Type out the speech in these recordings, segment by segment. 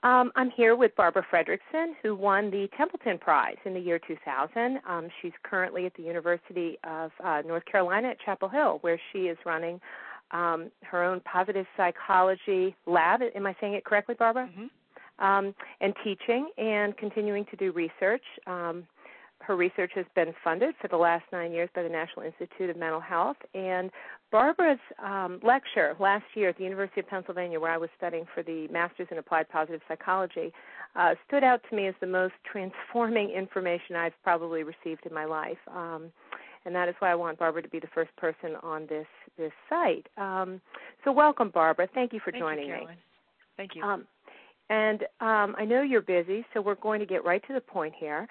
I'm here with Barbara Fredrickson, who won the Templeton Prize in the year 2000. She's currently at the University of North Carolina at Chapel Hill, where she is running her own positive psychology lab. Am I saying it correctly, Barbara? Mm-hmm. And teaching and continuing to do research. Her research has been funded for the last 9 years by the National Institute of Mental Health. And Barbara's lecture last year at the University of Pennsylvania, where I was studying for the Master's in Applied Positive Psychology, stood out to me as the most transforming information I've probably received in my life. And that is why I want Barbara to be the first person on this site. So welcome, Barbara. Thank you for joining me. Thank you. And I know you're busy, so we're going to get right to the point here.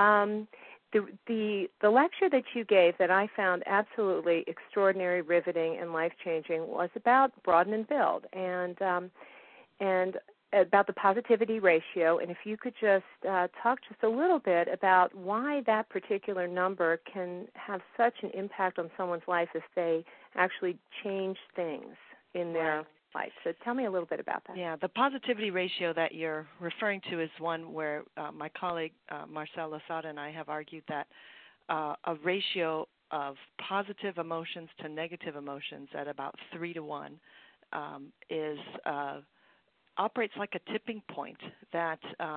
The lecture that you gave that I found absolutely extraordinary, riveting, and life-changing was about broaden and build, and about the positivity ratio. And if you could just talk just a little bit about why that particular number can have such an impact on someone's life if they actually change things in their life. So tell me a little bit about that. Yeah, the positivity ratio that you're referring to is one where my colleague Marcel Losada and I have argued that a ratio of positive emotions to negative emotions at about 3 to 1 is operates like a tipping point. That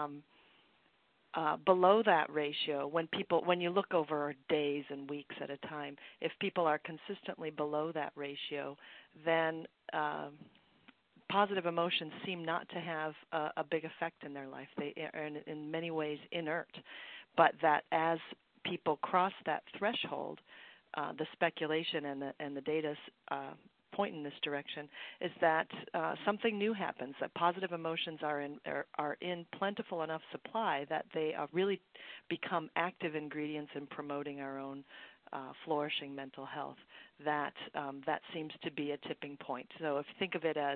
below that ratio, when you look over days and weeks at a time, if people are consistently below that ratio, then positive emotions seem not to have a big effect in their life. They are in many ways inert, but that as people cross that threshold, the speculation and the data point in this direction is that something new happens, that positive emotions are in plentiful enough supply that they really become active ingredients in promoting our own flourishing mental health. That seems to be a tipping point. So if you think of it as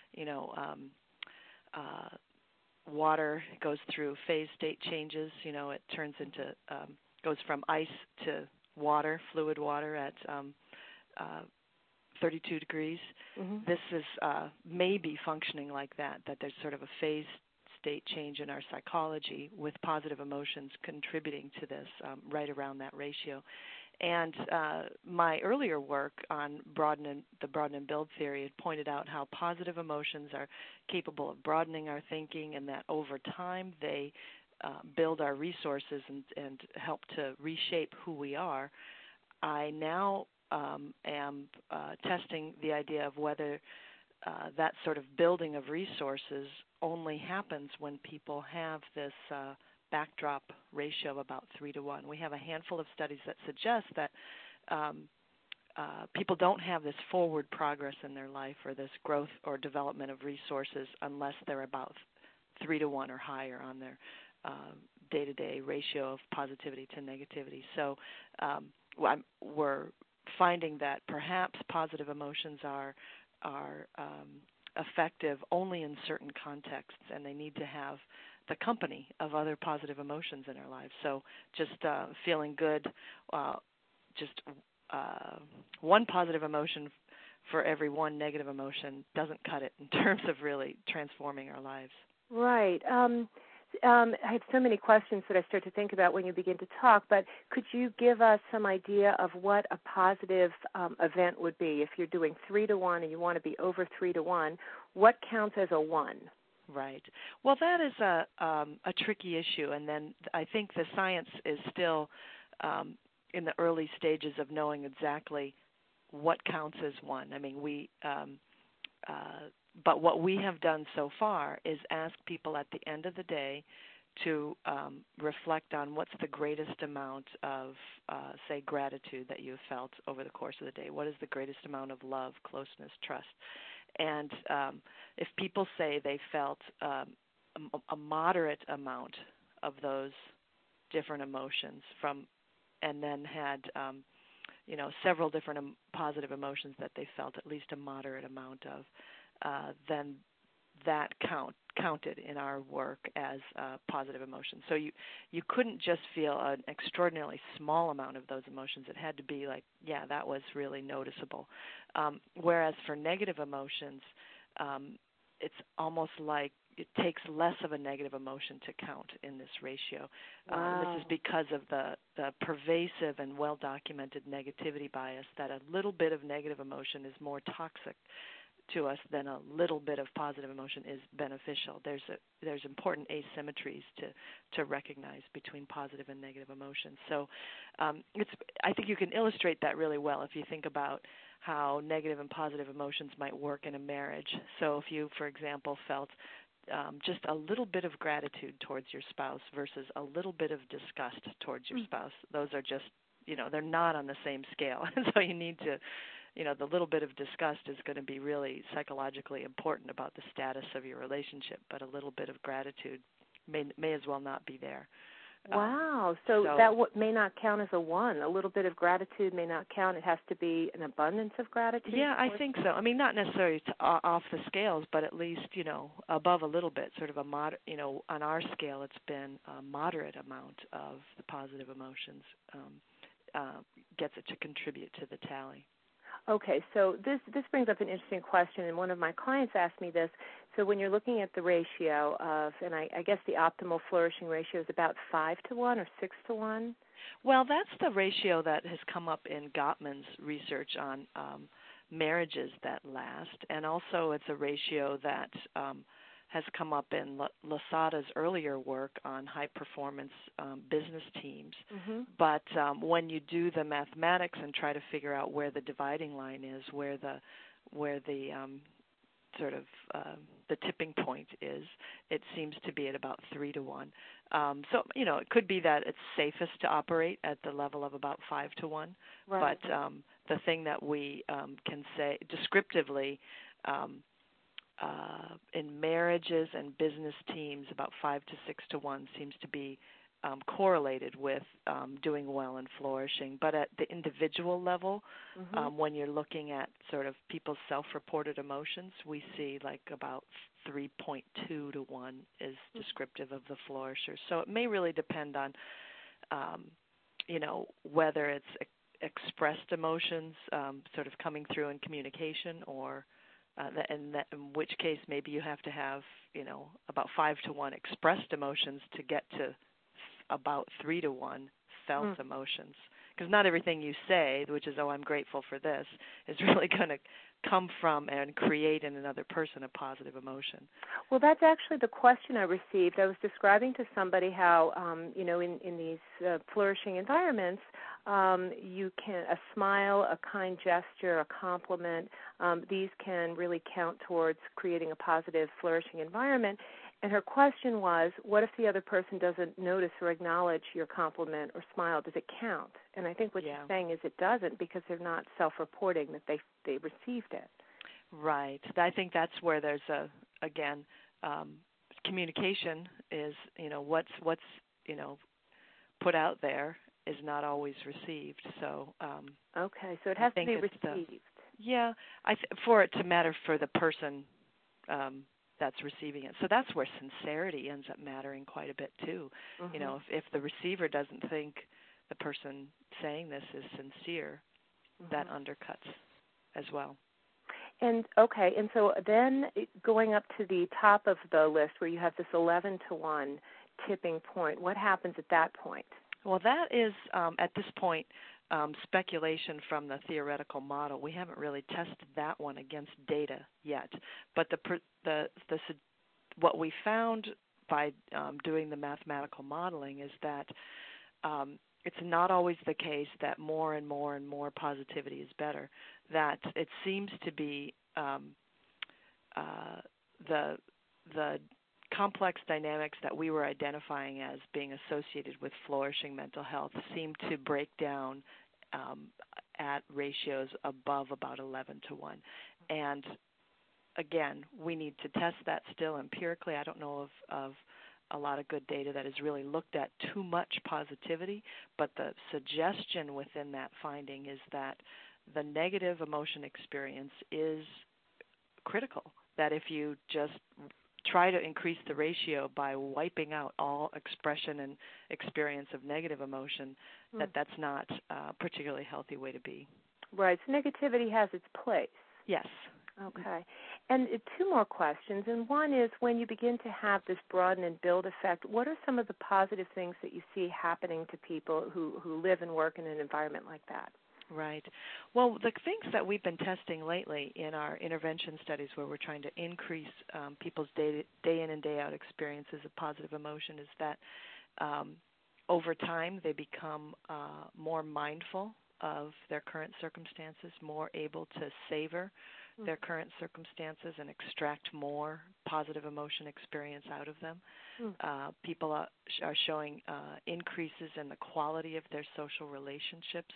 water goes through phase state changes. It turns into goes from ice to water, fluid water at 32 degrees. Mm-hmm. This is maybe functioning like that there's sort of a phase state change in our psychology with positive emotions contributing to this right around that ratio. And my earlier work on the broaden and build theory had pointed out how positive emotions are capable of broadening our thinking, and that over time they build our resources and help to reshape who we are. I now am testing the idea of whether that sort of building of resources only happens when people have this backdrop ratio of about 3 to 1. We have a handful of studies that suggest that people don't have this forward progress in their life or this growth or development of resources unless they're about 3 to 1 or higher on their day-to-day ratio of positivity to negativity. So we're finding that perhaps positive emotions are effective only in certain contexts, and they need to have the company of other positive emotions in our lives. So just feeling good, one positive emotion for every one negative emotion doesn't cut it in terms of really transforming our lives. Right. I have so many questions that I start to think about when you begin to talk, but could you give us some idea of what a positive event would be? If you're doing 3 to 1 and you want to be over 3 to 1, what counts as a 1? Right. Well, that is a tricky issue, and then I think the science is still in the early stages of knowing exactly what counts as 1. I mean, but what we have done so far is ask people at the end of the day to reflect on what's the greatest amount of, say, gratitude that you've felt over the course of the day. What is the greatest amount of love, closeness, trust? And if people say they felt a moderate amount of those different emotions and then had several different positive emotions that they felt at least a moderate amount of, then that counted in our work as positive emotions. So you couldn't just feel an extraordinarily small amount of those emotions. It had to be like, yeah, that was really noticeable. Whereas for negative emotions, it's almost like it takes less of a negative emotion to count in this ratio. Wow. This is because of the pervasive and well-documented negativity bias that a little bit of negative emotion is more toxic to us than a little bit of positive emotion is beneficial. There's important asymmetries to recognize between positive and negative emotions. So I think you can illustrate that really well if you think about how negative and positive emotions might work in a marriage. So if you, for example, felt just a little bit of gratitude towards your spouse versus a little bit of disgust towards your spouse, those are just, they're not on the same scale. And so you need to, the little bit of disgust is going to be really psychologically important about the status of your relationship, but a little bit of gratitude may as well not be there. Wow. So that may not count as a 1. A little bit of gratitude may not count. It has to be an abundance of gratitude? Yeah, I think so. I mean, not necessarily off the scales, but at least, above a little bit, sort of a on our scale, it's been a moderate amount of the positive emotions gets it to contribute to the tally. Okay, so this brings up an interesting question, and one of my clients asked me this. So when you're looking at the ratio of, and I guess the optimal flourishing ratio is about 5 to 1 or 6 to 1? Well, that's the ratio that has come up in Gottman's research on marriages that last, and also it's a ratio that has come up in Losada's earlier work on high-performance business teams. Mm-hmm. But when you do the mathematics and try to figure out where the dividing line is, where the sort of the tipping point is, it seems to be at about 3 to 1. So it could be that it's safest to operate at the level of about 5 to 1. Right. But the thing that we can say descriptively. In marriages and business teams, about 5 to 6 to 1 seems to be correlated with doing well and flourishing. But at the individual level, mm-hmm. When you're looking at sort of people's self-reported emotions, we see like about 3.2 to 1 is descriptive of the flourishers. So it may really depend on, whether it's expressed emotions sort of coming through in communication or in which case maybe you have to have, about 5 to 1 expressed emotions to get to about 3 to 1 felt emotions. Because not everything you say, which is, I'm grateful for this, is really going to come from and create in another person a positive emotion. Well, that's actually the question I received. I was describing to somebody how, in these flourishing environments, you can, a smile, a kind gesture, a compliment, these can really count towards creating a positive, flourishing environment. And her question was, what if the other person doesn't notice or acknowledge your compliment or smile? Does it count? And I think what you're saying is it doesn't because they're not self-reporting that they received it. Right. I think that's where there's communication is, what's put out there is not always received. So okay, so it has to be received. For it to matter for the person that's receiving it. So that's where sincerity ends up mattering quite a bit too. Mm-hmm. If the receiver doesn't think the person saying this is sincere, that undercuts as well. And so then going up to the top of the list where you have this 11 to 1 tipping point, what happens at that point? Well, that is at this point speculation from the theoretical model. We haven't really tested that one against data yet, but what we found by doing the mathematical modeling is that it's not always the case that more and more and more positivity is better. That it seems to be the complex dynamics that we were identifying as being associated with flourishing mental health seem to break down at ratios above about 11 to 1. And again, we need to test that still empirically. I don't know of a lot of good data that has really looked at too much positivity, but the suggestion within that finding is that the negative emotion experience is critical, that if you just try to increase the ratio by wiping out all expression and experience of negative emotion, that's not a particularly healthy way to be. Right. So negativity has its place. Yes. Okay. And two more questions. And one is, when you begin to have this broaden and build effect, what are some of the positive things that you see happening to people who live and work in an environment like that? Right. Well, the things that we've been testing lately in our intervention studies, where we're trying to increase people's day in and day out experiences of positive emotion, is that over time they become more mindful of their current circumstances, more able to savor their current circumstances and extract more positive emotion experience out of them. People are showing increases in the quality of their social relationships,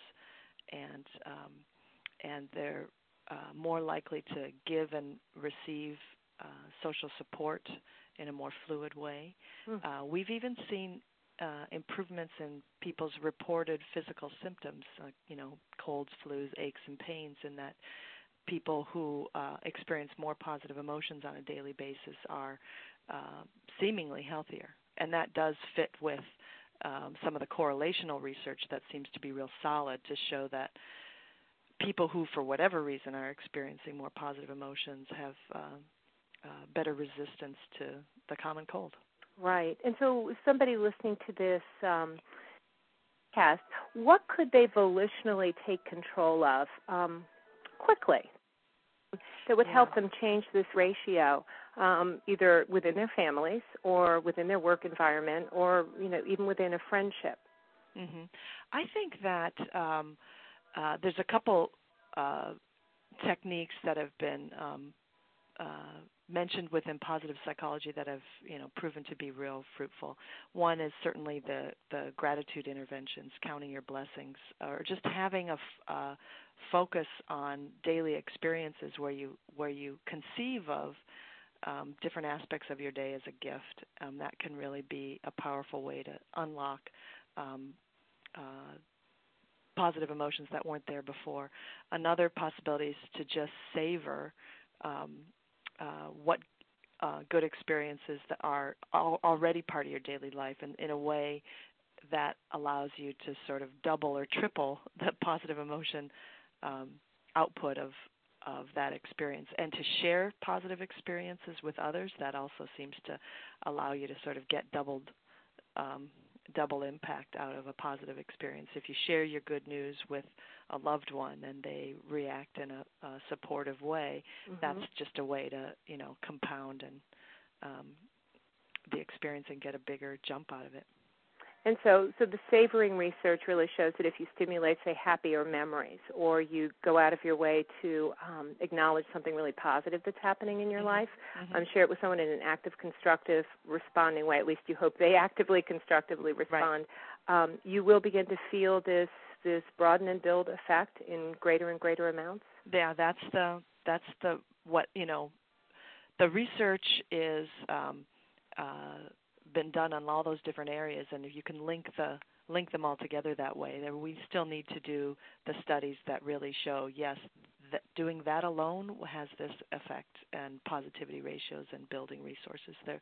and they're more likely to give and receive social support in a more fluid way. We've even seen improvements in people's reported physical symptoms, like, colds, flus, aches, and pains, in that people who experience more positive emotions on a daily basis are seemingly healthier. And that does fit with some of the correlational research that seems to be real solid to show that people who, for whatever reason, are experiencing more positive emotions have better resistance to the common cold. Right. And so somebody listening to this cast, what could they volitionally take control of quickly that would help them change this ratio, either within their families or within their work environment, or even within a friendship? Mm-hmm. I think that there's a couple techniques that have been mentioned within positive psychology that have proven to be real fruitful. One is certainly the gratitude interventions, counting your blessings, or just having a focus on daily experiences where you conceive of different aspects of your day as a gift. That can really be a powerful way to unlock positive emotions that weren't there before. Another possibility is to just savor what good experiences that are already part of your daily life, and in a way that allows you to sort of double or triple the positive emotion output of that experience. And to share positive experiences with others, that also seems to allow you to sort of get double impact out of a positive experience. If you share your good news with a loved one and they react in a supportive way, that's just a way to, compound and the experience and get a bigger jump out of it. And so the savoring research really shows that if you stimulate, say, happier memories, or you go out of your way to acknowledge something really positive that's happening in your life, share it with someone in an active, constructive, responding way, at least you hope they actively, constructively respond, you will begin to feel this broaden and build effect in greater and greater amounts? Yeah, that's what, the research is been done on all those different areas, and if you can link them all together that way, then we still need to do the studies that really show, yes, that doing that alone has this effect and positivity ratios and building resources there.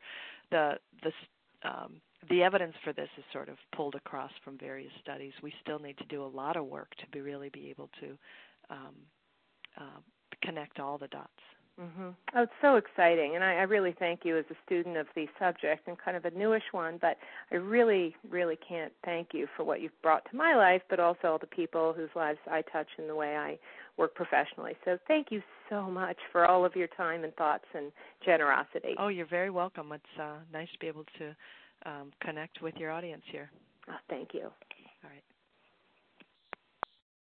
The evidence for this is sort of pulled across from various studies. We still need to do a lot of work to really be able to connect all the dots. Oh, it's so exciting, and I really thank you as a student of the subject, and kind of a newish one, but I really, really can't thank you for what you've brought to my life, but also all the people whose lives I touch in the way I work professionally. So thank you so much for all of your time and thoughts and generosity. Oh, you're very welcome. It's nice to be able to connect with your audience here. Oh, thank you.